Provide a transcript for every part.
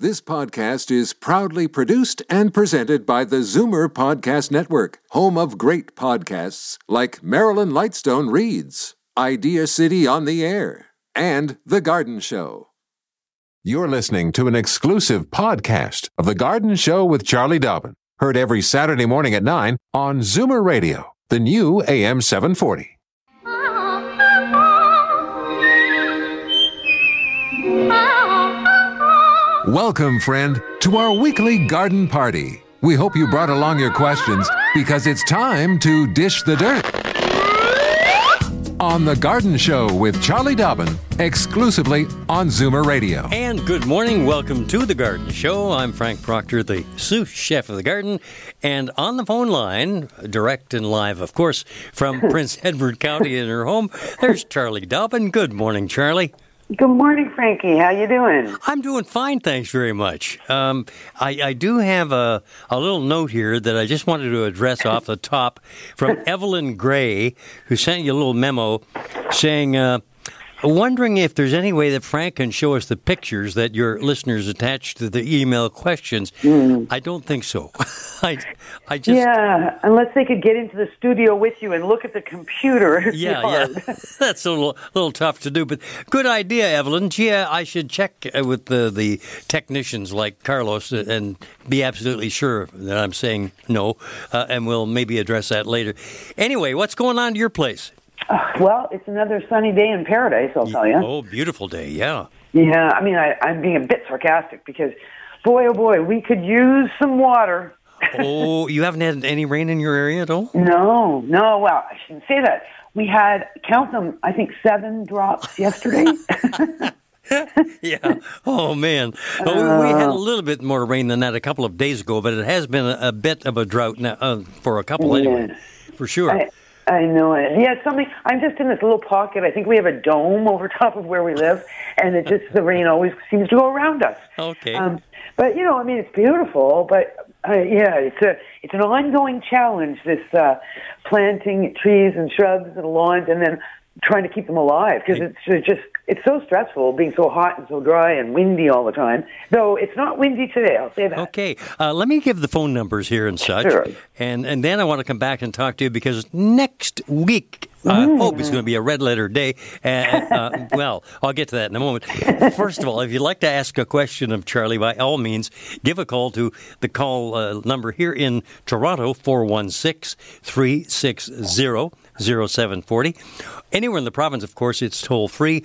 This podcast is proudly produced and presented by the Zoomer Podcast Network, home of great podcasts like Marilyn Lightstone Reads, Idea City on the Air, and The Garden Show. You're listening to an exclusive podcast of The Garden Show with Charlie Dobbin, heard every Saturday morning at 9 on Zoomer Radio, the new AM 740. Welcome, friend, to our weekly garden party. We hope you brought along your questions because it's time to dish the dirt. On The Garden Show with Charlie Dobbin, exclusively on Zoomer Radio. And good morning. Welcome to The Garden Show. I'm Frank Proctor, the sous chef of the garden. And on the phone line, direct and live, of course, from Prince Edward County in her home, there's Charlie Dobbin. Good morning, Charlie. Good morning, Frankie. How you doing? I'm doing fine, thanks very much. I do have a little note here that I just wanted to address off the top from Evelyn Gray, who sent you a little memo saying, wondering if there's any way that Frank can show us the pictures that your listeners attached to the email questions. I don't think so. I just... Yeah, unless they could get into the studio with you and look at the computer. Yeah. That's a little tough to do, but good idea, Evelyn. Gee, I should check with the technicians like Carlos and be absolutely sure that I'm saying no, and we'll maybe address that later. Anyway, what's going on to your place? Well, it's another sunny day in paradise, I'll tell you. Oh, beautiful day, yeah. Yeah, I mean, I'm being a bit sarcastic because, boy, oh boy, we could use some water. Oh, you haven't had any rain in your area at all? No, well, I shouldn't say that. We had, count them, I think 7 drops yesterday. Yeah. Oh, man. Well, we had a little bit more rain than that a couple of days ago, but it has been a bit of a drought now for a couple anyway, for sure. I know it. Yeah, something. I'm just in this little pocket. I think we have a dome over top of where we live, and it just the rain always seems to go around us. Okay. But I mean, it's beautiful. But it's an ongoing challenge. This planting trees and shrubs and lawns, and then trying to keep them alive because it's so stressful being so hot and so dry and windy all the time. Though it's not windy today, I'll say that. Okay, let me give the phone numbers here and such. Sure. And then I want to come back and talk to you because next week I hope it's going to be a red letter day. Well, I'll get to that in a moment. First of all, if you'd like to ask a question of Charlie, by all means, give a call to the call number here in Toronto, 416-360-0740. Anywhere in the province, of course, it's toll-free,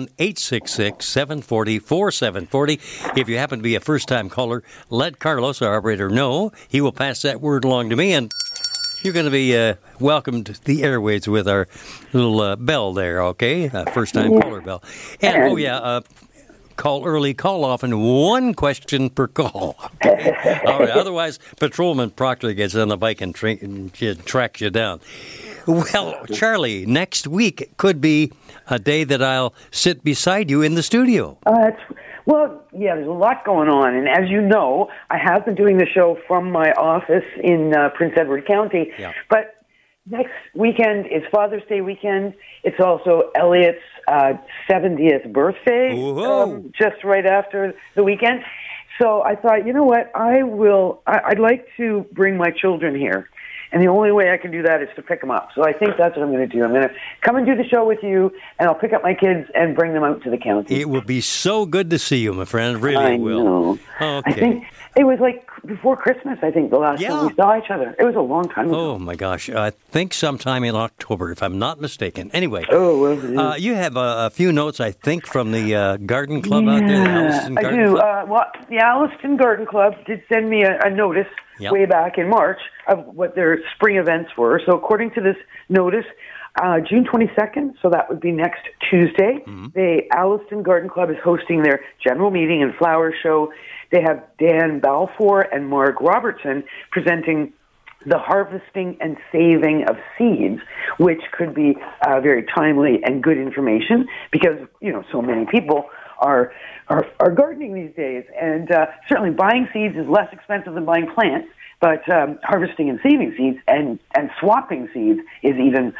1-866-740-4740. If you happen to be a first-time caller, let Carlos, our operator, know. He will pass that word along to me, and you're going to be welcomed to the airways with our little bell there, okay? First-time caller bell. And, call early, call often, 1 question per call. Okay? All right. Otherwise, Patrolman Proctor gets on the bike and tracks you down. Well, Charlie, next week could be a day that I'll sit beside you in the studio. There's a lot going on. And as you know, I have been doing the show from my office in Prince Edward County. Yeah. But next weekend is Father's Day weekend. It's also Elliot's 70th birthday, just right after the weekend. So I thought, you know what, I'd like to bring my children here. And the only way I can do that is to pick them up. So I think that's what I'm going to do. I'm going to come and do the show with you, and I'll pick up my kids and bring them out to the county. It will be so good to see you, my friend. It really will. Know. Okay. I think it was like before Christmas, the last time we saw each other. It was a long time ago. Oh, my gosh. I think sometime in October, if I'm not mistaken. Anyway, you have a few notes, I think, from the garden club out there, the Alliston Garden Club. The Alliston Garden Club did send me a notice way back in March of what their spring events were. So according to this notice, June 22nd, so that would be next Tuesday, the Alliston Garden Club is hosting their general meeting and flower show. They have Dan Balfour and Mark Robertson presenting the harvesting and saving of seeds, which could be very timely and good information because, so many people are gardening these days. And certainly buying seeds is less expensive than buying plants, but harvesting and saving seeds and swapping seeds is even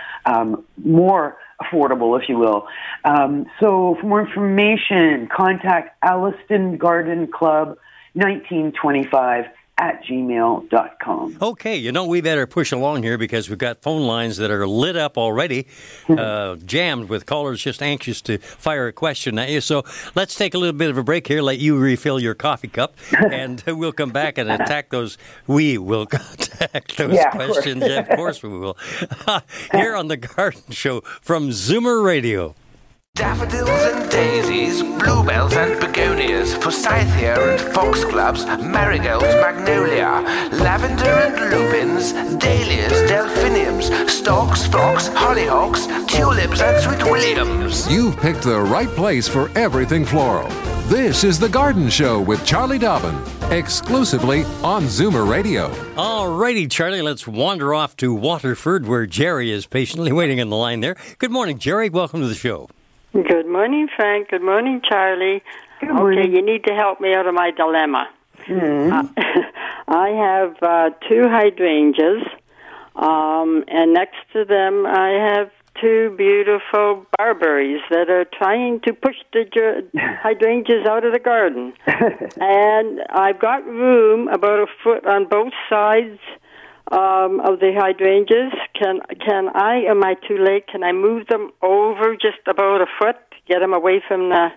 more affordable, if you will. So for more information, contact Alliston Garden Club 1925@gmail.com. Okay, we better push along here because we've got phone lines that are lit up already, jammed with callers just anxious to fire a question at you. So let's take a little bit of a break here, let you refill your coffee cup, and we'll come back and attack those. We will attack those questions. Of course we will. Here on the Garden Show from Zoomer Radio. Daffodils and daisies, bluebells and begonias, forsythia and foxgloves, marigolds, magnolia, lavender and lupins, dahlias, delphiniums, stalks, phlox, hollyhocks, tulips and sweet williams. You've picked the right place for everything floral. This is The Garden Show with Charlie Dobbin, exclusively on Zoomer Radio. All righty, Charlie, let's wander off to Waterford, where Jerry is patiently waiting on the line there. Good morning, Jerry. Welcome to the show. Good morning, Frank. Good morning, Charlie. Good morning. Okay, you need to help me out of my dilemma. Mm-hmm. I have 2 hydrangeas, and next to them I have 2 beautiful barberries that are trying to push the hydrangeas out of the garden. And I've got room about a foot on both sides of the hydrangeas. Can I, am I too late? Can I move them over just about a foot, get them away from the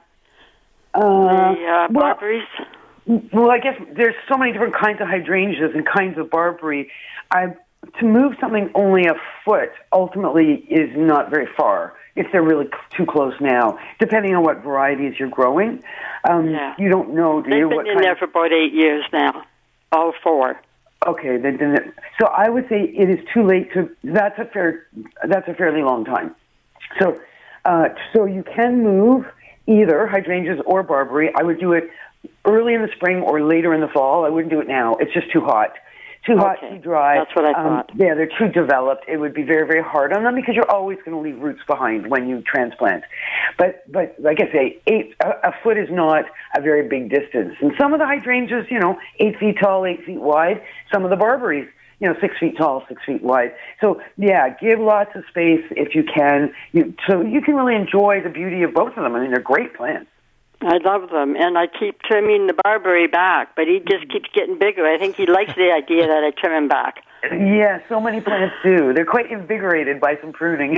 barberries? Well, I guess there's so many different kinds of hydrangeas and kinds of barberry. To move something only a foot ultimately is not very far if they're really too close now, depending on what varieties you're growing. You don't know, do you? They've been in there for about 8 years now, all 4. Okay, so I would say it is too late to. That's a fairly long time. So you can move either hydrangeas or barberry. I would do it early in the spring or later in the fall. I wouldn't do it now. It's just too hot. Too hot, too dry. That's what I thought. Yeah, they're too developed. It would be very, very hard on them because you're always going to leave roots behind when you transplant. But like I say, a foot is not a very big distance. And some of the hydrangeas, 8 feet tall, 8 feet wide. Some of the barberries, 6 feet tall, 6 feet wide. So yeah, give lots of space if you can. So you can really enjoy the beauty of both of them. I mean, they're great plants. I love them, and I keep trimming the barberry back, but he just keeps getting bigger. I think he likes the idea that I trim him back. Yeah, so many plants do. They're quite invigorated by some pruning.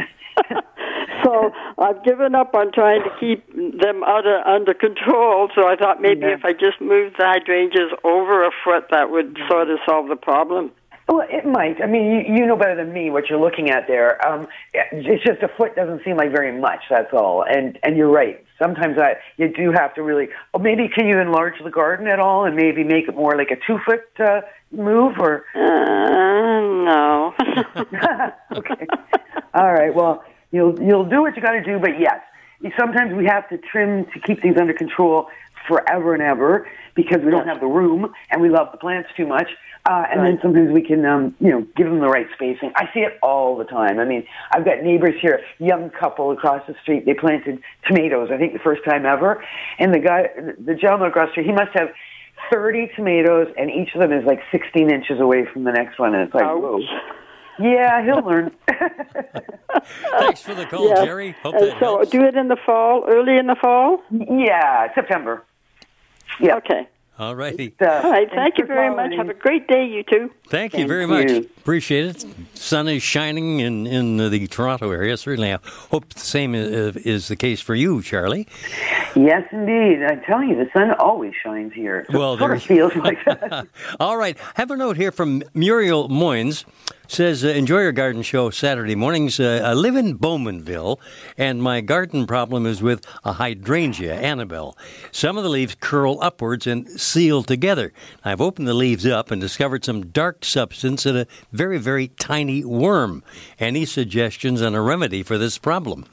So I've given up on trying to keep them under control, so I thought maybe if I just moved the hydrangeas over a foot, that would sort of solve the problem. Well, it might. I mean, you know better than me what you're looking at there. It's just a foot doesn't seem like very much, that's all. And you're right. Sometimes you do have to really... Or maybe can you enlarge the garden at all and maybe make it more like a 2-foot move? Or no. Okay. All right. Well, you'll do what you got to do, but yes. Sometimes we have to trim to keep things under control forever and ever because we don't have the room and we love the plants too much. And then sometimes we can, give them the right spacing. I see it all the time. I mean, I've got neighbors here, young couple across the street. They planted tomatoes, I think the first time ever. And the gentleman across the street, he must have 30 tomatoes, and each of them is like 16 inches away from the next one. And it's like, whoa. Yeah, he'll learn. Thanks for the call, Jerry. Hope that helps. Do it in the fall, early in the fall? Yeah, September. Yeah. Okay. All righty. All right. Thank you very much. Have a great day, you two. Thank you very much. Appreciate it. Sun is shining in the Toronto area. Certainly, I hope the same is the case for you, Charlie. Yes, indeed. I tell you, the sun always shines here. So it sort of feels like that. All right. Have a note here from Muriel Moynes. Says, enjoy your garden show Saturday mornings. I live in Bowmanville, and my garden problem is with a hydrangea, Annabelle. Some of the leaves curl upwards and seal together. I've opened the leaves up and discovered some dark substance and a very, very tiny worm. Any suggestions on a remedy for this problem?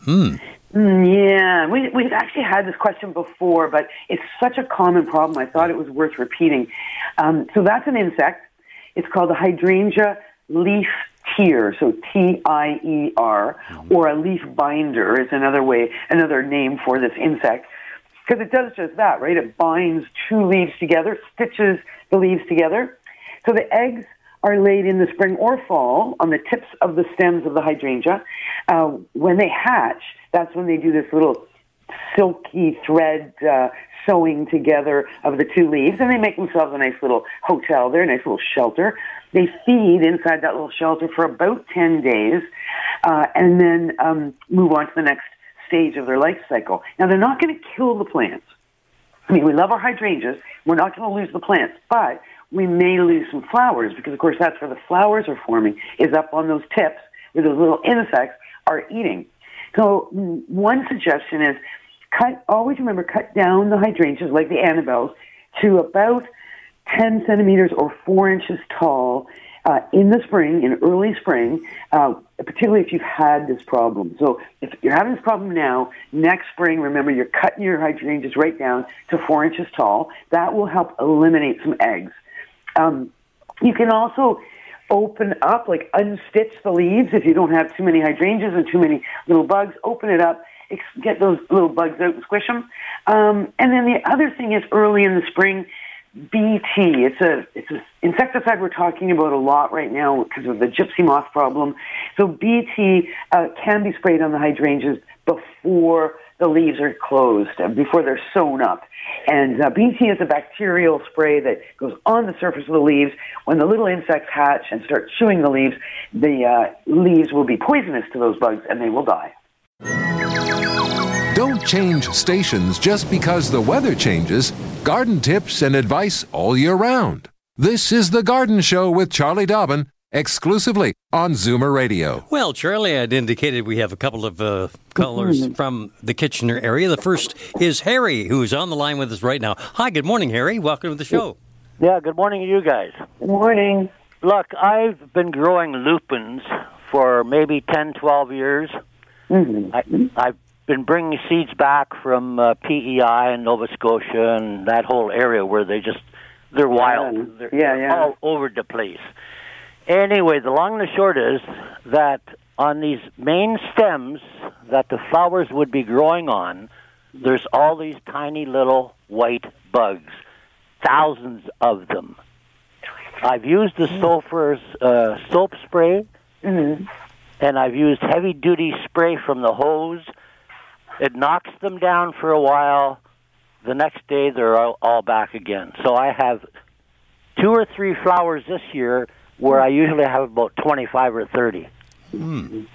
Yeah, we've actually had this question before, but it's such a common problem, I thought it was worth repeating. So that's an insect. It's called the hydrangea leaf tear, so T-I-E-R, or a leaf binder is another name for this insect, because it does just that, right? It binds 2 leaves together, stitches the leaves together. So the eggs are laid in the spring or fall on the tips of the stems of the hydrangea. When they hatch, that's when they do this little silky thread sewing together of the two leaves, and they make themselves a nice little hotel there, a nice little shelter. They feed inside that little shelter for about 10 days, and then move on to the next stage of their life cycle. Now, they're not going to kill the plants. I mean, we love our hydrangeas. We're not going to lose the plants, but we may lose some flowers because, of course, that's where the flowers are forming, is up on those tips where those little insects are eating. So one suggestion is always remember, cut down the hydrangeas like the Annabelles to about 10 centimeters or 4 inches tall in the spring, in early spring, particularly if you've had this problem. So if you're having this problem now, next spring, remember, you're cutting your hydrangeas right down to 4 inches tall. That will help eliminate some eggs. You can also open up, like unstitch the leaves if you don't have too many hydrangeas and too many little bugs. Open it up, get those little bugs out and squish them. And then the other thing is early in the spring, BT. It's a insecticide we're talking about a lot right now because of the gypsy moth problem. So BT can be sprayed on the hydrangeas before the leaves are closed, before they're sewn up. And BT is a bacterial spray that goes on the surface of the leaves. When the little insects hatch and start chewing the leaves will be poisonous to those bugs and they will die. Don't change stations just because the weather changes. Garden tips and advice all year round. This is The Garden Show with Charlie Dobbin, exclusively on Zoomer Radio. Well, Charlie had indicated we have a couple of callers from the Kitchener area. The first is Harry, who's on the line with us right now. Hi, good morning, Harry. Welcome to the show. Yeah, good morning to you guys. Good morning. Look, I've been growing lupins for maybe 10, 12 years. Mm-hmm. I've been bringing seeds back from PEI and Nova Scotia and that whole area where they're wild. They're all over the place. Anyway, the long and the short is that on these main stems that the flowers would be growing on, there's all these tiny little white bugs, thousands of them. I've used the soap spray, and I've used heavy-duty spray from the hose. It knocks them down for a while. The next day, they're all back again. So I have 2 or 3 flowers this year where I usually have about 25 or 30. Tiny,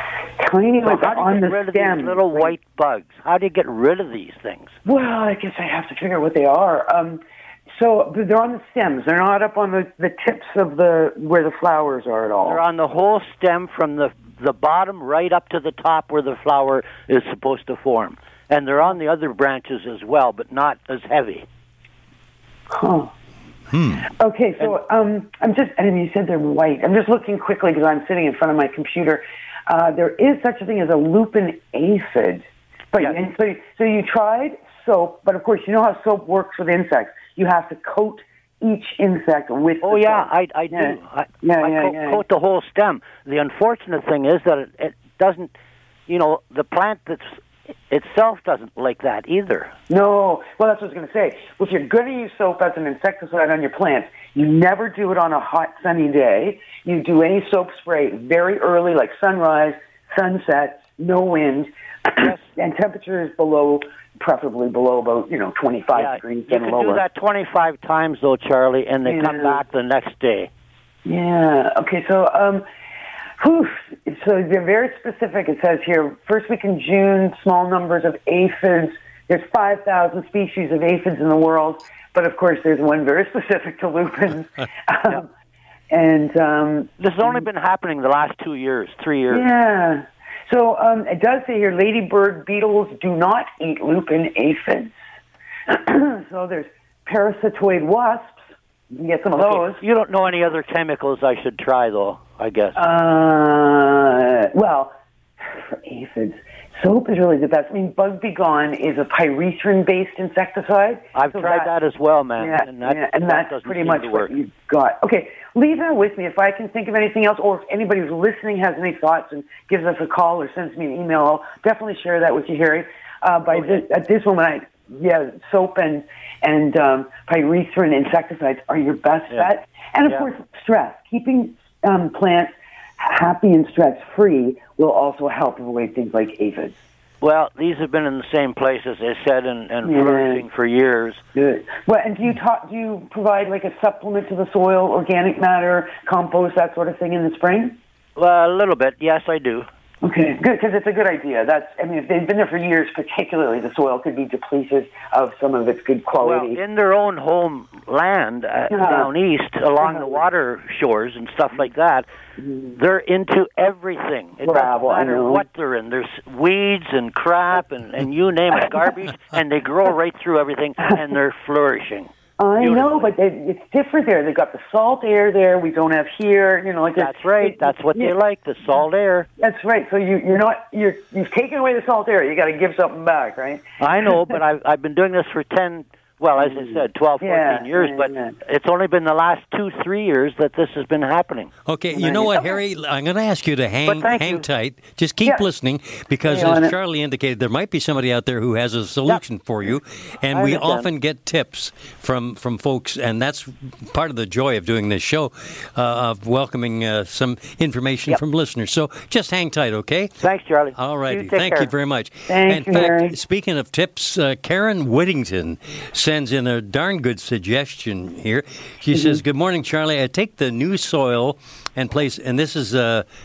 so like how do you on get the rid of stem. these little white bugs? How do you get rid of these things? Well, I guess I have to figure out what they are. So they're on the stems. They're not up on the tips of where the flowers are at all. They're on the whole stem from the bottom right up to the top where the flower is supposed to form. And they're on the other branches as well, but not as heavy. Huh. Okay, so you said they're white. I'm just looking quickly because I'm sitting in front of my computer. There is such a thing as a lupin aphid. But so you tried soap, but of course you know how soap works with insects. You have to coat each insect with I do. I coat the whole stem. The unfortunate thing is that it doesn't, the plant itself doesn't like that either. No. Well, that's what I was going to say. Well, if you're going to use soap as an insecticide on your plants, you never do it on a hot, sunny day. You do any soap spray very early, like sunrise, sunset, no wind, and temperatures preferably below about 25 degrees and lower. You can do that 25 times though, Charlie, and they come back the next day. Yeah. Okay. So, so they're very specific. It says here, first week in June, small numbers of aphids. There's 5,000 species of aphids in the world, but of course there's one very specific to lupins. And this has only been happening the last 2 years, 3 years. Yeah. So it does say here, ladybird beetles do not eat lupin aphids. So there's parasitoid wasps. You can get some of those. You don't know any other chemicals I should try, though, I guess. Well, for aphids, soap is really the best. I mean, Bug Be Gone is a pyrethrin-based insecticide. I've tried that as well, man. Yeah, and that's pretty much what you've got. Okay, leave that with me. If I can think of anything else, or if anybody who's listening has any thoughts and gives us a call or sends me an email, I'll definitely share that with you, Harry. At this moment, soap and pyrethrin insecticides are your best bet. And, of course, stress. Keeping plants happy and stress-free will also help avoid things like aphids. Well, these have been in the same place, as I said, and flourishing for years. Good. Well, and do you provide like a supplement to the soil, organic matter, compost, that sort of thing in the spring? Well, a little bit, yes, I do. Okay, good, because it's a good idea. If they've been there for years, particularly, the soil could be depleted of some of its good quality. Well, in their own homeland down east, along the water shores and stuff like that, they're into everything. It doesn't matter what they're in. There's weeds and crap and you name it, garbage, and they grow right through everything, and they're flourishing. I know, but it's different there. They've got the salt air there we don't have here. That's right. That's what they like, the salt air. That's right. So you've taken away the salt air. You got to give something back, right? I know, but I've been doing this for 12, 14 years, but it's only been the last 2-3 years that this has been happening. Okay, you know what, Harry? I'm going to ask you to hang tight. Just keep listening, because as Charlie indicated, there might be somebody out there who has a solution for you, and we often get tips from folks, and that's part of the joy of doing this show, of welcoming some information from listeners. So just hang tight, okay? Thanks, Charlie. All righty. Thank you very much. Thank you, Harry. Speaking of tips, Karen Whittington sends in a darn good suggestion here. She says, "Good morning, Charlie. I take the new soil and place," and this is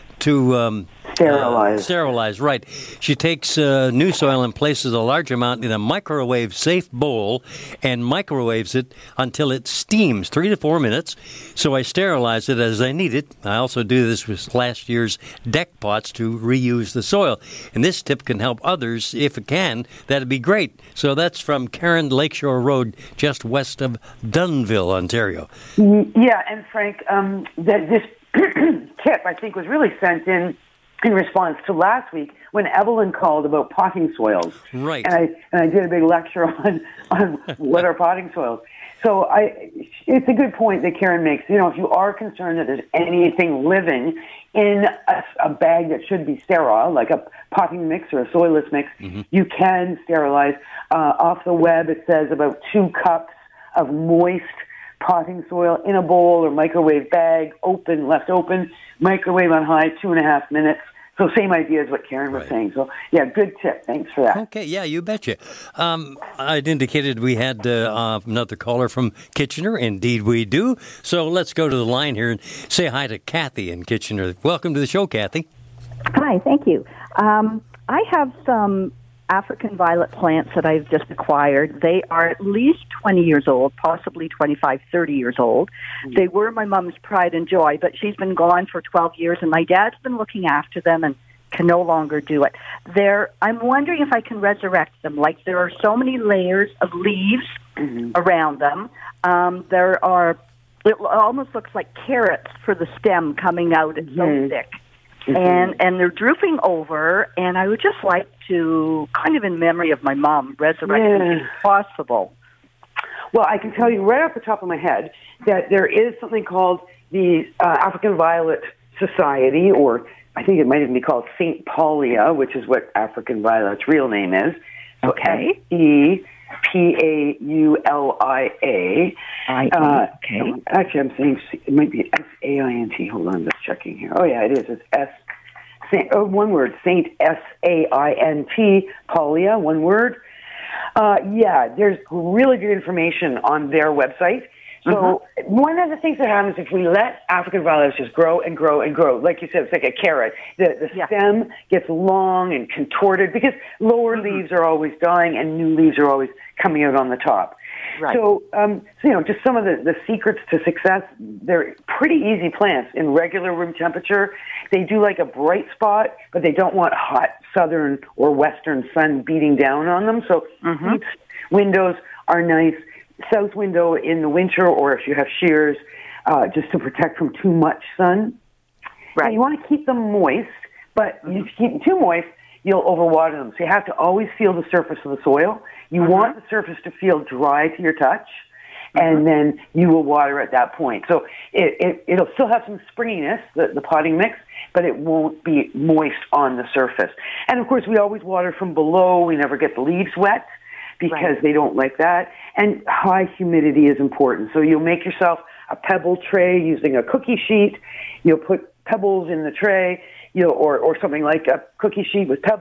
to sterilize, right. She takes new soil and places a large amount in a microwave-safe bowl and microwaves it until it steams 3 to 4 minutes. So I sterilize it as I need it. I also do this with last year's deck pots to reuse the soil. And this tip can help others. If it can, that'd be great. So that's from Karen, Lakeshore Road, just west of Dunnville, Ontario. Yeah, and Frank, this tip, I think, was really sent in response to last week when Evelyn called about potting soils. Right. And I did a big lecture on what are potting soils. So it's a good point that Karen makes. If you are concerned that there's anything living in a bag that should be sterile, like a potting mix or a soilless mix, you can sterilize. Off the web, it says about 2 cups of moist potting soil in a bowl or microwave bag, left open, microwave on high, 2.5 minutes. So same idea as what Karen was saying. So, yeah, good tip. Thanks for that. Okay, yeah, you betcha. I'd indicated we had another caller from Kitchener. Indeed, we do. So let's go to the line here and say hi to Kathy in Kitchener. Welcome to the show, Kathy. Hi, thank you. I have some African violet plants that I've just acquired. They are at least 20 years old, possibly 25, 30 years old. They were my mom's pride and joy, but she's been gone for 12 years, and my dad's been looking after them and can no longer do it. I'm wondering if I can resurrect them. Like, there are so many layers of leaves around them. It almost looks like carrots for the stem coming out. It's so thick. And they're drooping over, and I would just like to, kind of in memory of my mom, resurrect them if possible. Well, I can tell you right off the top of my head that there is something called the African Violet Society, or I think it might even be called St. Paulia, which is what African Violet's real name is. Okay. Paulia. Okay. Actually, I'm saying it might be Saint. Hold on, I'm just checking here. Oh, yeah, it is. It's one word, Saint Saint, Paulia, one word. There's really good information on their website. So one of the things that happens if we let African violets just grow and grow and grow, like you said, it's like a carrot. The stem gets long and contorted because lower leaves are always dying and new leaves are always coming out on the top. Right. So just some of the secrets to success, they're pretty easy plants in regular room temperature. They do like a bright spot, but they don't want hot southern or western sun beating down on them. So east windows are nice. South window in the winter, or if you have shears, just to protect from too much sun. Right. And you want to keep them moist, but if you keep them too moist, you'll overwater them. So you have to always feel the surface of the soil. You want the surface to feel dry to your touch, and then you will water at that point. So it'll still have some springiness, the potting mix, but it won't be moist on the surface. And, of course, we always water from below. We never get the leaves wet, because they don't like that. And high humidity is important. So you'll make yourself a pebble tray using a cookie sheet. You'll put pebbles in the tray, or something like a cookie sheet with pebbles.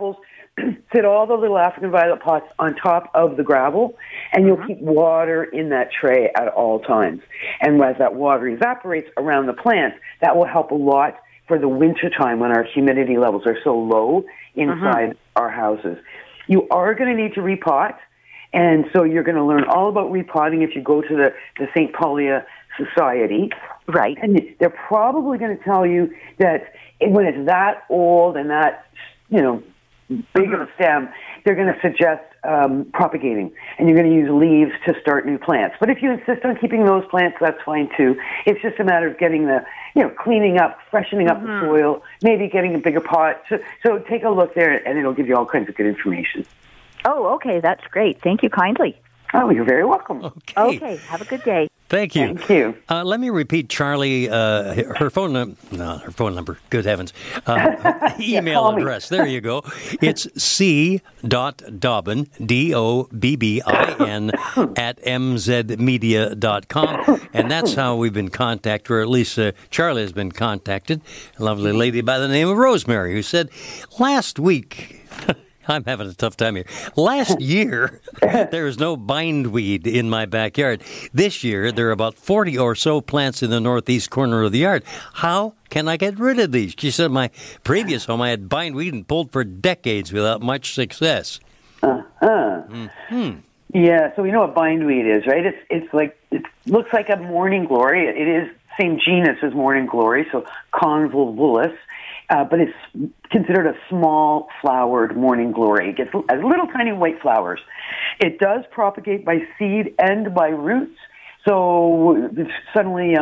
sit all the little African violet pots on top of the gravel, and you'll keep water in that tray at all times. And as that water evaporates around the plants, that will help a lot for the winter time when our humidity levels are so low inside our houses. You are going to need to repot, and so you're going to learn all about repotting if you go to the St. Paulia Society. Right. And they're probably going to tell you that when it's that old and that, big of a stem, they're going to suggest propagating, and you're going to use leaves to start new plants. But if you insist on keeping those plants, that's fine too. It's just a matter of getting cleaning up, freshening up the soil, maybe getting a bigger pot. So take a look there, and it'll give you all kinds of good information. Oh, okay. That's great. Thank you kindly. Oh, you're very welcome. Okay. Have a good day. Thank you. Thank you. Let me repeat, Charlie, her phone number. Good heavens. Email address. There you go. It's c.dobbin, Dobbin, at mzmedia.com. And that's how we've been contacted, or at least Charlie has been contacted. A lovely lady by the name of Rosemary, who said, last week... I'm having a tough time here. Last year, there was no bindweed in my backyard. This year, there are about 40 or so plants in the northeast corner of the yard. How can I get rid of these? She said, my previous home, I had bindweed and pulled for decades without much success. Yeah, so we know what bindweed is, right? It looks like a morning glory. It is same genus as morning glory, so convolvulus. But it's considered a small flowered morning glory. It gets little tiny white flowers. It does propagate by seed and by roots. So suddenly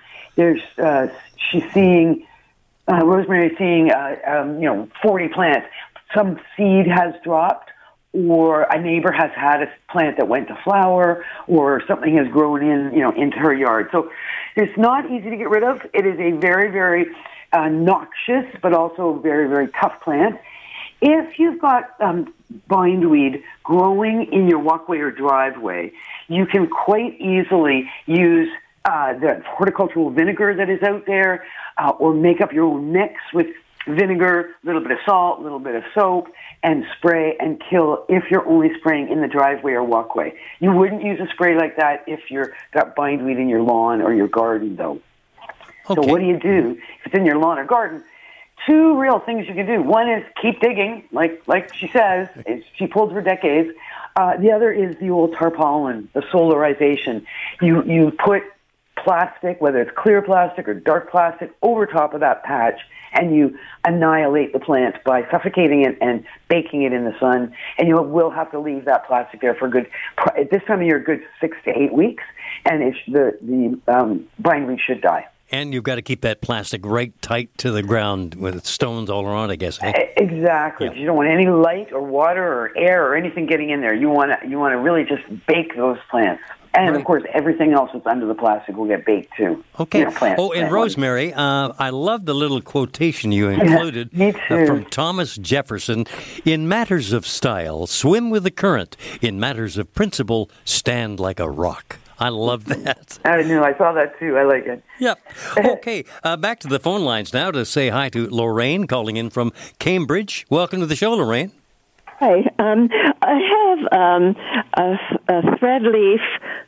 she's seeing, Rosemary's seeing, 40 plants. Some seed has dropped, or a neighbor has had a plant that went to flower, or something has grown into her yard. So it's not easy to get rid of. It is a very, very noxious, but also very, very tough plant. If you've got bindweed growing in your walkway or driveway, you can quite easily use the horticultural vinegar that is out there, or make up your own mix with vinegar, a little bit of salt, a little bit of soap, and spray and kill if you're only spraying in the driveway or walkway. You wouldn't use a spray like that if you've got bindweed in your lawn or your garden, though. Okay. So what do you do if it's in your lawn or garden? Two real things you can do. One is keep digging, like she says. She pulled for decades. The other is the old tarpaulin, the solarization. You put plastic, whether it's clear plastic or dark plastic, over top of that patch, and you annihilate the plant by suffocating it and baking it in the sun. And you will have to leave that plastic there for at this time of year, a good 6 to 8 weeks, and the bindweed should die. And you've got to keep that plastic right tight to the ground with stones all around, I guess. Eh? Exactly. Yeah. You don't want any light or water or air or anything getting in there. You want to really just bake those plants. And, right. Of course, everything else that's under the plastic will get baked, too. Okay. And Rosemary, I love the little quotation you included from Thomas Jefferson. In matters of style, swim with the current. In matters of principle, stand like a rock. I love that. I knew. I saw that, too. I like it. Yep. Okay. Back to the phone lines now to say hi to Lorraine, calling in from Cambridge. Welcome to the show, Lorraine. Hi. I have a thread leaf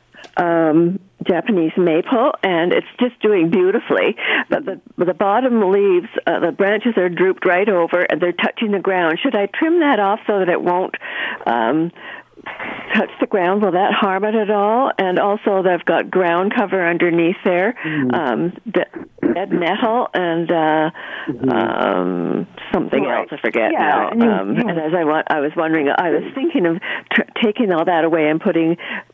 Japanese maple, and it's just doing beautifully. But the bottom leaves, the branches are drooped right over, and they're touching the ground. Should I trim that off so that it won't touch the ground? Will that harm it at all? And also, they've got ground cover underneath there, dead nettle, and something else I forget now. And as I was wondering, I was thinking of taking all that away and putting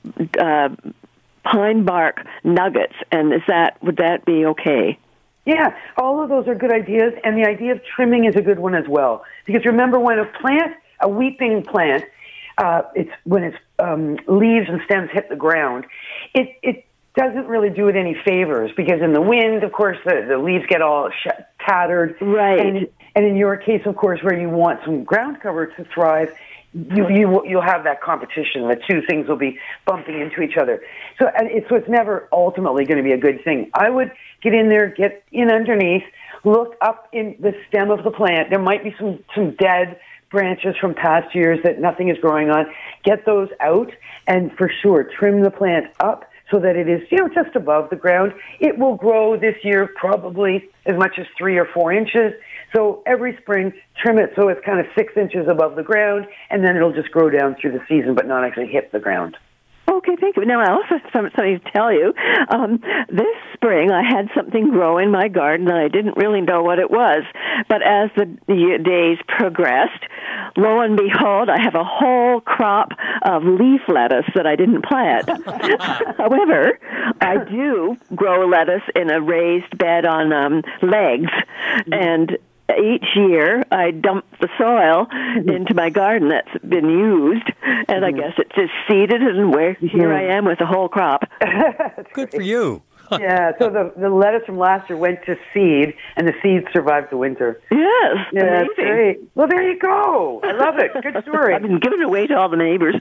pine bark nuggets. And would that be okay? Yeah, all of those are good ideas, and the idea of trimming is a good one as well. Because remember, when a weeping plant, it's when its leaves and stems hit the ground, it doesn't really do it any favors, because in the wind, of course, the leaves get all tattered. Right. And in your case, of course, where you want some ground cover to thrive, you'll have that competition. The two things will be bumping into each other. So it's never ultimately going to be a good thing. I would get in there, get in underneath, look up in the stem of the plant. There might be some dead branches from past years that nothing is growing on, get those out, and for sure trim the plant up so that it is, just above the ground. It will grow this year probably as much as 3 or 4 inches. So every spring, trim it so it's kind of 6 inches above the ground, and then it'll just grow down through the season but not actually hit the ground. Okay, thank you. Now, I also have something to tell you. This spring, I had something grow in my garden, and I didn't really know what it was. But as the days progressed, lo and behold, I have a whole crop of leaf lettuce that I didn't plant. However, I do grow lettuce in a raised bed on legs, and each year I dump the soil into my garden that's been used, and I guess it's just seeded, and here I am with a whole crop. Good for you. Yeah, so the lettuce from last year went to seed, and the seed survived the winter. Yes, yeah, amazing. That's great. Well, there you go. I love it. Good story. I've been giving it away to all the neighbors.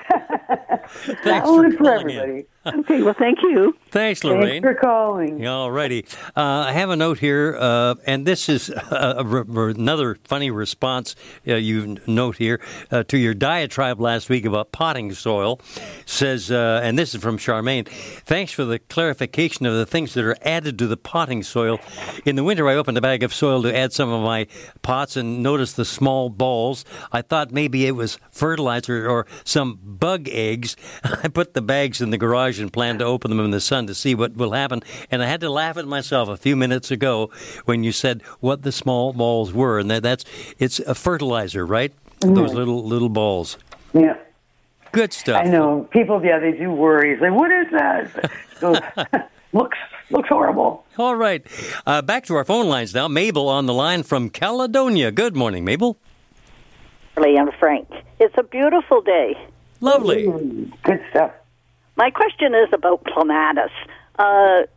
Thanks for everybody. Okay, well, thank you. Thanks, Lorraine. Thanks for calling. All righty. I have a note here, and this is another funny response you note here to your diatribe last week about potting soil. Says, and this is from Charmaine, thanks for the clarification of the things that are added to the potting soil. In the winter, I opened a bag of soil to add some of my pots and noticed the small balls. I thought maybe it was fertilizer or some bug eggs. I put the bags in the garage and planned to open them in the sun to see what will happen. And I had to laugh at myself a few minutes ago when you said what the small balls were. And it's a fertilizer, right? Mm-hmm. Those little balls. Yeah. Good stuff. I know. People, they do worry. It's like, what is that? So, looks horrible. All right. Back to our phone lines now. Mabel on the line from Caledonia. Good morning, Mabel. And Frank. It's a beautiful day. Lovely. Good stuff. My question is about clematis. I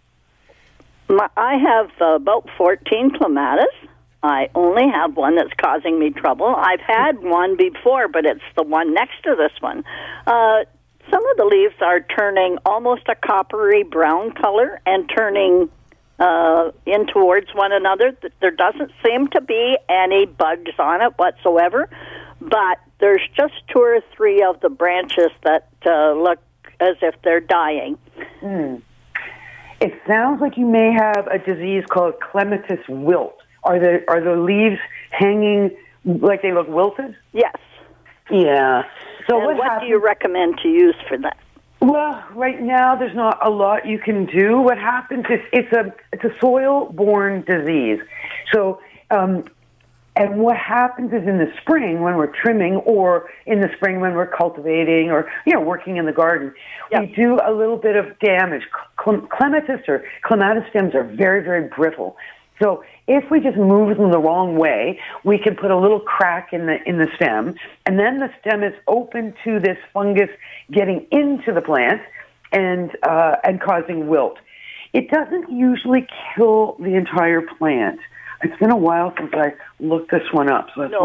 have about 14 clematis. I only have one that's causing me trouble. I've had one before, but it's the one next to this one. Some of the leaves are turning almost a coppery brown color and turning in towards one another. There doesn't seem to be any bugs on it whatsoever, but there's just 2 or 3 of the branches that look as if they're dying. It sounds like you may have a disease called clematis wilt. Are the leaves hanging like they look wilted? Yes. Yeah. So what do you recommend to use for that? Well, right now there's not a lot you can do. What happens is it's a soil-borne disease. So, and what happens is in the spring when we're trimming, or in the spring when we're cultivating, or working in the garden, we do a little bit of damage. Clematis or clematis stems are very, very brittle. So if we just move them the wrong way, we can put a little crack in the stem, and then the stem is open to this fungus getting into the plant and causing wilt. It doesn't usually kill the entire plant. It's been a while since I looked this one up. So that's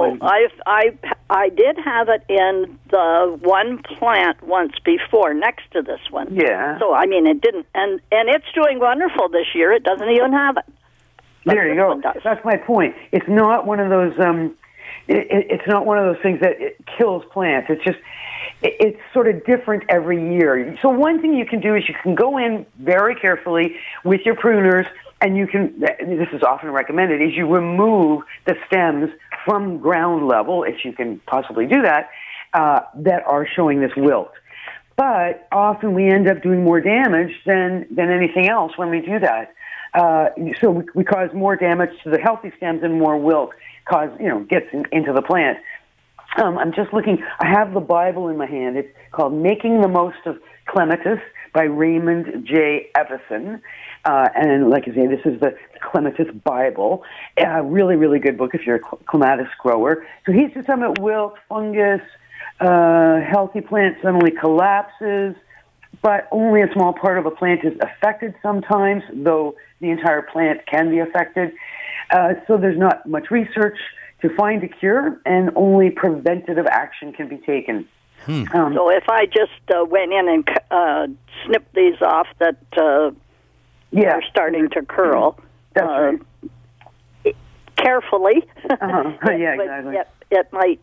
I did have it in the one plant once before next to this one. Yeah. So it didn't, and it's doing wonderful this year. It doesn't even have it. There you go. That's my point. It's not one of those. It's not one of those things that it kills plants. It's just it's sort of different every year. So one thing you can do is you can go in very carefully with your pruners, and you can. This is often recommended. Is you remove the stems from ground level, if you can possibly do that, that are showing this wilt. But often we end up doing more damage than anything else when we do that. So we cause more damage to the healthy stems, and more wilt gets into the plant. I'm just looking. I have the Bible in my hand. It's called "Making the Most of Clematis" by Raymond J. Evison. And like I say, this is the Clematis Bible. Really, really good book if you're a clematis grower. So he's just talking about wilt, fungus, healthy plant suddenly collapses, but only a small part of a plant is affected sometimes, though the entire plant can be affected. So there's not much research to find a cure, and only preventative action can be taken. So if I just went in and snipped these off that are starting to curl, That's right. carefully. Yeah, exactly. it might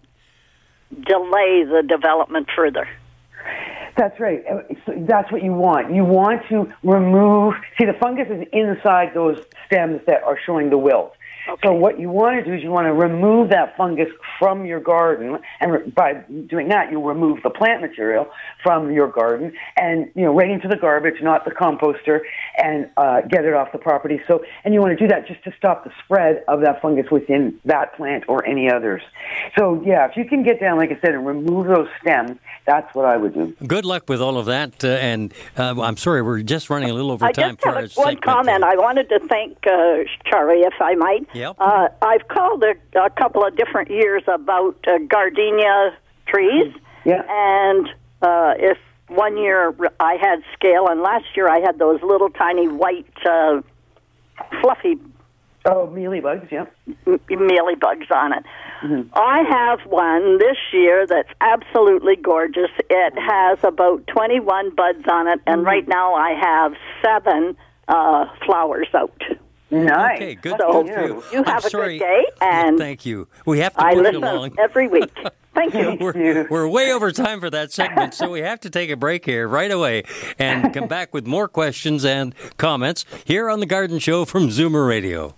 delay the development further. That's right. So that's what you want. You want to remove... See, the fungus is inside those stems that are showing the wilt. Okay. So what you want to do is you want to remove that fungus from your garden, and by doing that, you'll remove the plant material from your garden, and right into the garbage, not the composter, and get it off the property. So, and you want to do that just to stop the spread of that fungus within that plant or any others. So, yeah, if you can get down, like I said, and remove those stems, that's what I would do. Good luck with all of that, and I'm sorry, we're just running a little over time. I just have one comment. I wanted to thank Charlie, if I might. Yep. I've called a couple of different years about gardenia trees. Yeah. And if one year I had scale, and last year I had those little tiny white fluffy... Oh, mealybugs, yeah. Mealybugs on it. Mm-hmm. I have one this year that's absolutely gorgeous. It has about 21 buds on it, and right now I have 7 flowers out. Nice. Okay, good. So good you have a good day, and thank you. We have to I push listen along every week. Thank you. We're way over time for that segment, so we have to take a break here right away and come back with more questions and comments here on The Garden Show from Zoomer Radio.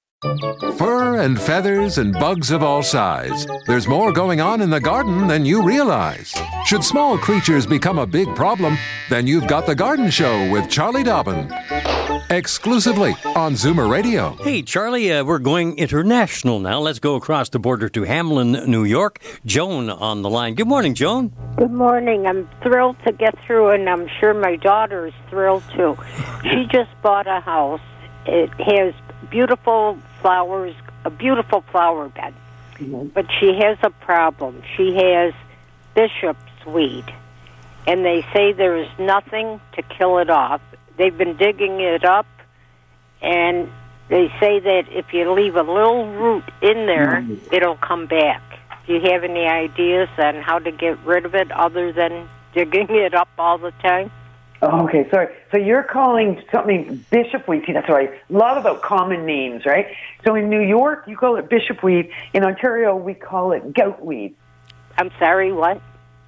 Fur and feathers and bugs of all size. There's more going on in the garden than you realize. Should small creatures become a big problem, then you've got The Garden Show with Charlie Dobbin. Exclusively on Zoomer Radio. Hey, Charlie, we're going international now. Let's go across the border to Hamlin, New York. Joan on the line. Good morning, Joan. Good morning. I'm thrilled to get through, and I'm sure my daughter is thrilled too. She just bought a house. It has beautiful flowers, a beautiful flower bed. Mm-hmm. But she has a problem. She has bishop's weed, and they say there is nothing to kill it off. They've been digging it up, and they say that if you leave a little root in there, it'll come back. Do you have any ideas on how to get rid of it other than digging it up all the time? Oh, okay, sorry. So you're calling something bishopweed. See, that's right. A lot about common names, right? So in New York, you call it bishopweed. In Ontario, we call it goutweed. I'm sorry, what?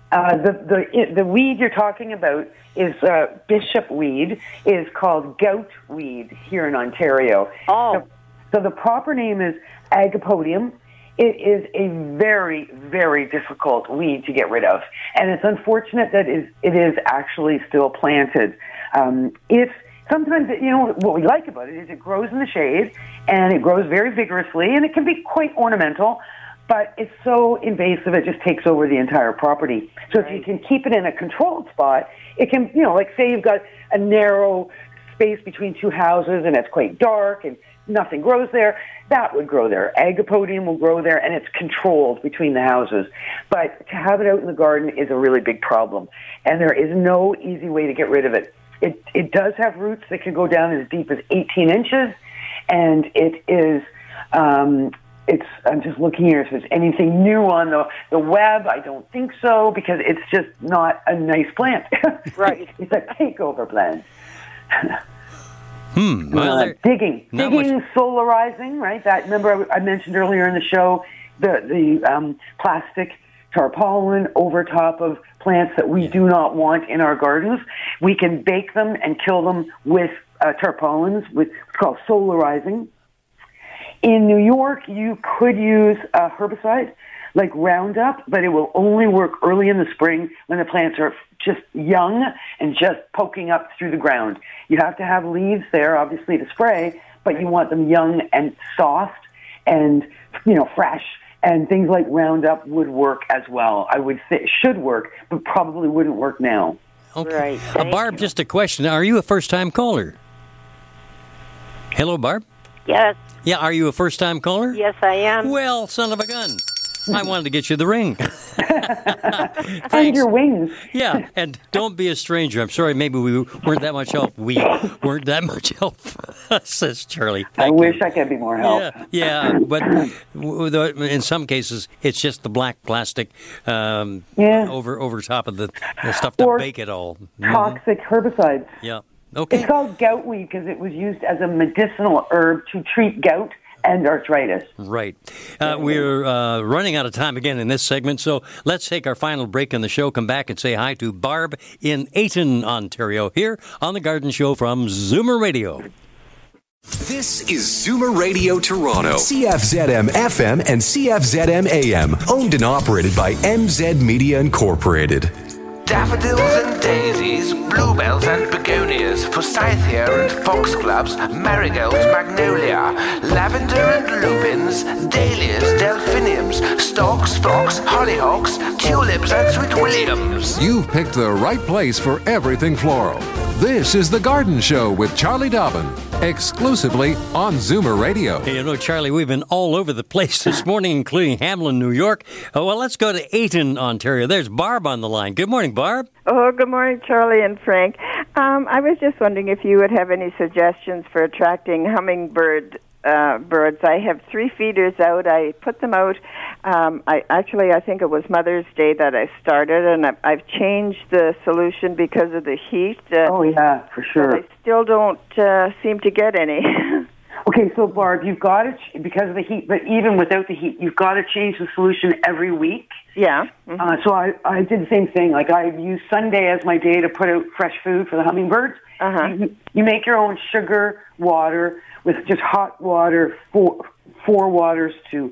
The weed you're talking about is bishopweed, is called goutweed here in Ontario. Oh. So the proper name is Agapodium. It is a very, very difficult weed to get rid of, and it's unfortunate that it is actually still planted. Sometimes, what we like about it is it grows in the shade, and it grows very vigorously, and it can be quite ornamental, but it's so invasive it just takes over the entire property. So if you can keep it in a controlled spot, it can, like say you've got a narrow space between two houses and it's quite dark and nothing grows there, that would grow there. Agapodium will grow there, and it's controlled between the houses. But to have it out in the garden is a really big problem, and there is no easy way to get rid of it. It does have roots that can go down as deep as 18 inches, and it is... I'm just looking here if there's anything new on the web. I don't think so, because it's just not a nice plant. Right. It's a takeover plant. Well, digging, solarizing, right? That, remember I mentioned earlier in the show the plastic tarpaulin over top of plants that we do not want in our gardens. We can bake them and kill them with tarpaulins, with what's called solarizing. In New York, you could use a herbicide like Roundup, but it will only work early in the spring when the plants are just young and just poking up through the ground. You have to have leaves there, obviously, to spray, but you want them young and soft and, fresh. And things like Roundup would work as well. I would say it should work, but probably wouldn't work now. Okay. Right. Barb, just a question. Are you a first-time caller? Hello, Barb? Yes. Yeah, are you a first-time caller? Yes, I am. Well, son of a gun. I wanted to get you the ring. And your wings. Yeah, and don't be a stranger. I'm sorry, maybe we weren't that much help. We weren't that much help, says Charlie. I wish I could be more help. Yeah, but in some cases, it's just the black plastic over top of the stuff to bake it all. Toxic herbicides. Yeah. Okay. It's called goutweed because it was used as a medicinal herb to treat gout and arthritis. Right. We're running out of time again in this segment, so let's take our final break in the show, come back and say hi to Barb in Ayton, Ontario, here on The Garden Show from Zoomer Radio. This is Zoomer Radio Toronto, CFZM FM and CFZM AM, owned and operated by MZ Media Incorporated. Daffodils and daisies, bluebells and begonias, forsythia and foxgloves, marigolds, magnolia, lavender and lupins, dahlias, delphiniums, stalks, phlox, hollyhocks, tulips and sweet williams. You've picked the right place for everything floral. This is The Garden Show with Charlie Dobbin, exclusively on Zoomer Radio. Hey, you know, Charlie, we've been all over the place this morning, including Hamlin, New York. Well, let's go to Ayton, Ontario. There's Barb on the line. Good morning, Barb. Oh, good morning, Charlie and Frank. I was just wondering if you would have any suggestions for attracting hummingbird birds. I have 3 feeders out. I put them out. I think it was Mother's Day that I started, and I've changed the solution because of the heat. Oh, yeah, for sure. But I still don't seem to get any. Okay, so Barb, you've got to, because of the heat, but even without the heat, you've got to change the solution every week. Yeah. Mm-hmm. So I did the same thing. Like, I use Sunday as my day to put out fresh food for the hummingbirds. Uh-huh. You make your own sugar water with just hot water, four waters to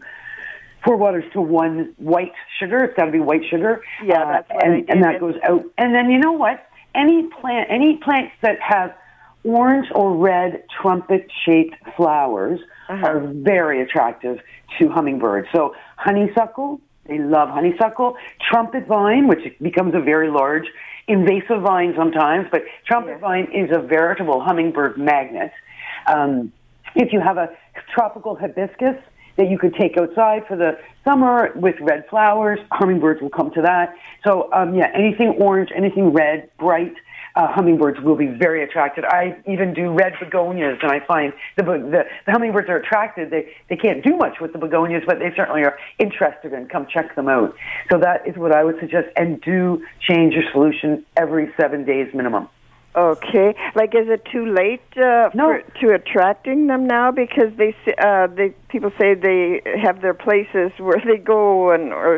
1 white sugar. It's got to be white sugar. Yeah, that's what I do. And that goes out. And then you know what? Any plants that have orange or red trumpet-shaped flowers are very attractive to hummingbirds. So honeysuckle, they love honeysuckle. Trumpet vine, which becomes a very large invasive vine sometimes, but trumpet vine is a veritable hummingbird magnet. If you have a tropical hibiscus that you could take outside for the summer with red flowers, hummingbirds will come to that. So, anything orange, anything red, bright, hummingbirds will be very attracted. I even do red begonias, and I find the hummingbirds are attracted. They can't do much with the begonias, but they certainly are interested and come check them out. So that is what I would suggest, and do change your solution every 7 days minimum. Okay. Like, is it too late to attracting them now? Because people say they have their places where they go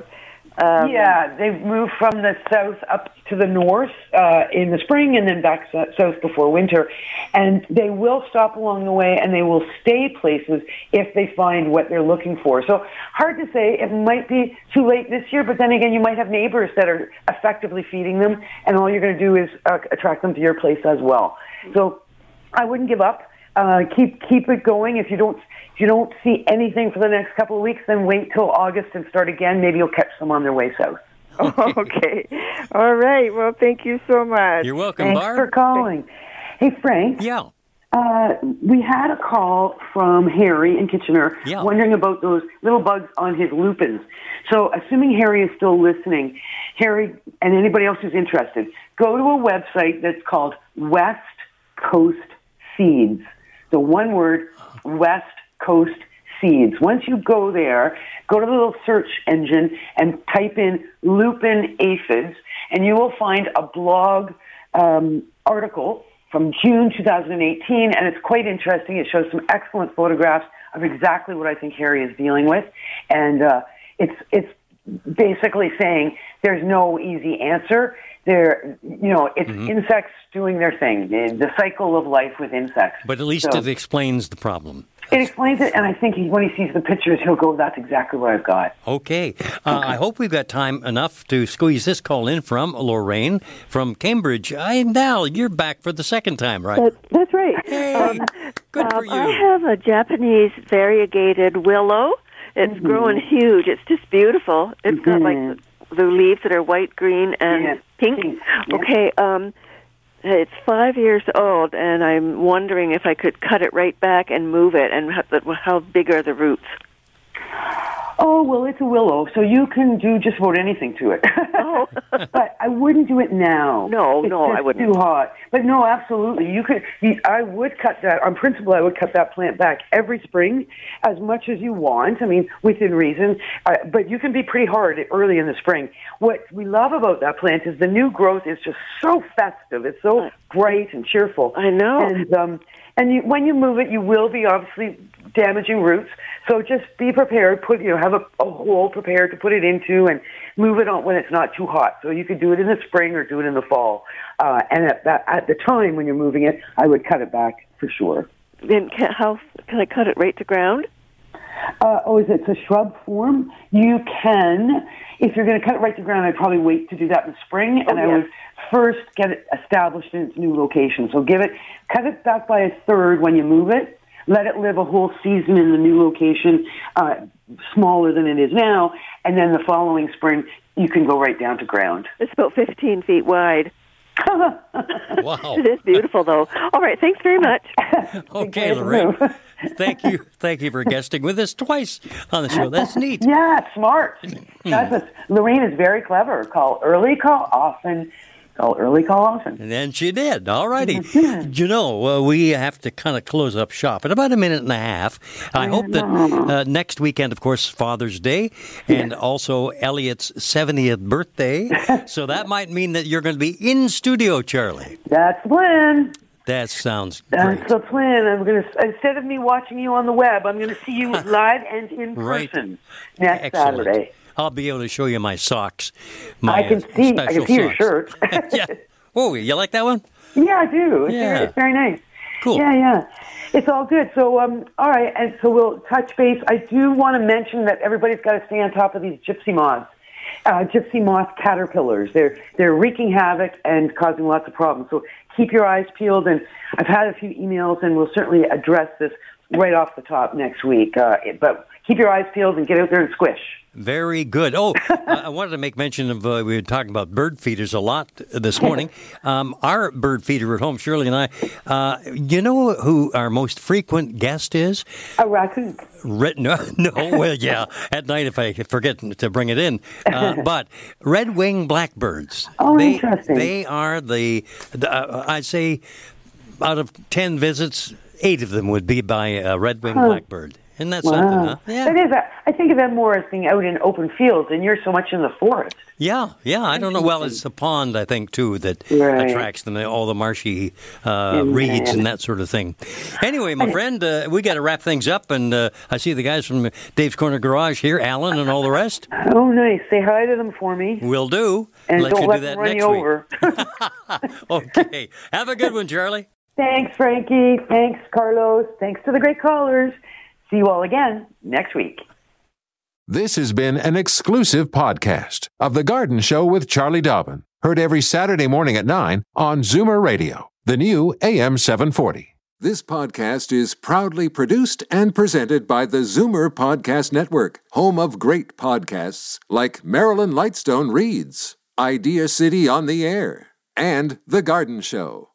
they move from the south up to the north in the spring and then back south before winter. And they will stop along the way and they will stay places if they find what they're looking for. So hard to say. It might be too late this year, but then again, you might have neighbors that are effectively feeding them, and all you're going to do is attract them to your place as well. So I wouldn't give up. Keep it going. If you don't see anything for the next couple of weeks, then wait till August and start again. Maybe you'll catch them on their way south. Okay. All right. Well, thank you so much. You're welcome, Thanks Barb. for calling. Hey, Frank. Yeah. We had a call from Harry in Kitchener wondering about those little bugs on his lupins. So assuming Harry is still listening, Harry and anybody else who's interested, go to a website that's called West Coast Seeds. So one word, West Coast Seeds. Once you go there, go to the little search engine and type in lupin aphids, and you will find a blog article from June 2018, and it's quite interesting. It shows some excellent photographs of exactly what I think Harry is dealing with, and it's basically saying there's no easy answer. It's insects doing their thing, the cycle of life with insects. But at least it explains the problem. It explains it, and I think when he sees the pictures, he'll go, that's exactly what I've got. Okay. I hope we've got time enough to squeeze this call in from Lorraine from Cambridge. Now, you're back for the second time, right? That's right. Hey, good for you. I have a Japanese variegated willow. It's growing huge. It's just beautiful. It's got like the leaves that are white, green, and pink. Okay, it's 5 years old, and I'm wondering if I could cut it right back and move it, and how big are the roots? Oh, well, it's a willow, so you can do just about anything to it. Oh. But I wouldn't do it now. No, I wouldn't. It's too hot. But no, absolutely. I would cut that, on principle, I would cut that plant back every spring as much as you want, I mean, within reason. But you can be pretty hard early in the spring. What we love about that plant is the new growth is just so festive. It's so bright and cheerful. I know. And when you move it, you will be obviously damaging roots. So just be prepared. Have a hole prepared to put it into, and move it on when it's not too hot. So you could do it in the spring or do it in the fall. And at the time when you're moving it, I would cut it back for sure. Then how can I cut it right to ground? It's a shrub form. You can, if you're going to cut it right to ground, I'd probably wait to do that in the spring, and I would first get it established in its new location. So cut it back by a third when you move it. Let it live a whole season in the new location, smaller than it is now, and then the following spring you can go right down to ground. It's about 15 feet wide. Wow. It is beautiful, though. All right, thanks very much. Okay, Lorraine. Thank you for guesting with us twice on the show. That's neat. Yeah, smart. Lorraine is very clever. Call early, call often. Call early, call often. And then she did. All righty. We have to kind of close up shop in about a minute and a half. I hope that next weekend, of course, Father's Day, and also Elliot's 70th birthday. So that might mean that you're going to be in studio, Charlie. That's the plan. That sounds great. That's the plan. I'm going to, instead of me watching you on the web, I'm going to see you live and in person next Saturday. I'll be able to show you my socks. I can see your shirt. Yeah. Oh, you like that one? Yeah, I do. It's very nice. Cool. Yeah. It's all good. So, all right, and so we'll touch base. I do want to mention that everybody's got to stay on top of these gypsy moths. Gypsy moth caterpillars. They're wreaking havoc and causing lots of problems. So keep your eyes peeled. And I've had a few emails, and we'll certainly address this right off the top next week. But keep your eyes peeled and get out there and squish. Very good. Oh, I wanted to make mention of, we were talking about bird feeders a lot this morning. Our bird feeder at home, Shirley and I, you know who our most frequent guest is? A raccoon. At night if I forget to bring it in. But red-winged blackbirds. Oh, interesting. They are I'd say, out of 10 visits, 8 of them would be by a red-winged blackbird. Isn't that something, huh? Yeah. It is. I think of them more as being out in open fields, and you're so much in the forest. Yeah. I don't know. Well, it's the pond, I think, too, that attracts them, all the marshy reeds and that sort of thing. Anyway, my friend, we got to wrap things up, and I see the guys from Dave's Corner Garage here, Alan and all the rest. Oh, nice. Say hi to them for me. Will do. And let don't you let do that them run next you week. over. Okay. Have a good one, Charlie. Thanks, Frankie. Thanks, Carlos. Thanks to the great callers. See you all again next week. This has been an exclusive podcast of The Garden Show with Charlie Dobbin. Heard every Saturday morning at 9 on Zoomer Radio, the new AM 740. This podcast is proudly produced and presented by the Zoomer Podcast Network, home of great podcasts like Marilyn Lightstone Reads, Idea City on the Air, and The Garden Show.